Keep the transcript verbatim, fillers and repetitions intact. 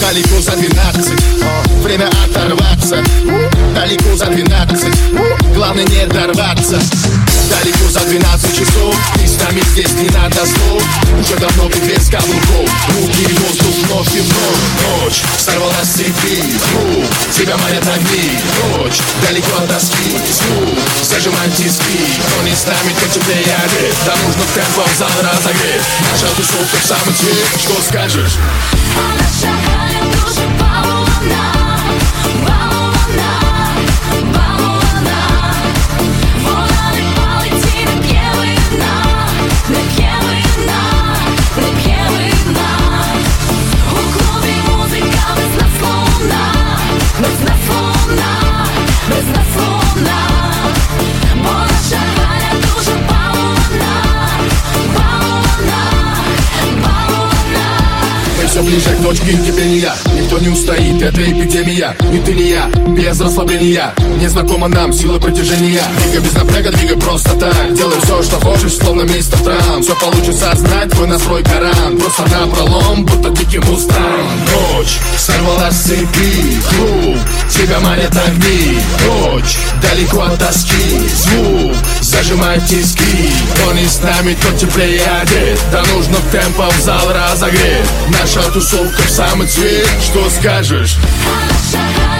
Далеко за двенадцать, время оторваться. Далеко за двенадцать, главное не дорваться. Далеко за двенадцать часов, и с нами здесь не надо слов. Уже давно ты без каблуков, руки в воздух вновь и вновь. Ночь сорвалась с цепи, звук тебя манят огни. Ночь далеко от тоски, звук зажимает тиски. Кто не с нами, тот теплее одет. Да нужно в темпо в зал разогрет. Наша тусовка в самый цвет, что скажешь? А наша Галя тоже балована, балована, балована. Вона не палить і не п'є вина, не п'є вина, не п'є вина. У клубі музика без нас луна, без нас луна, без нас луна. Бо наша Галя дуже балована, балована, балована. Мы все ближе к точке кипения. Никто не устоит, это эпидемия. Ни ты, ни я, без расслабления. Незнакома нам сила притяжения. Двигай без напряга, двигай просто так. Делай все, что хочешь, словно мистер Трамп. Все получится знать, твой настрой Коран. Просто напролом, будто дикий мустанг. Ночь сорвалась с цепи, клуб тебя манят огни. Ночь далеко от тоски, звук зажимает тиски. Кто не с нами, тот теплее одет. Да нужно в темпо в зал разогреть. Наша тусовка в самый цвет, что скажешь? А наша Галя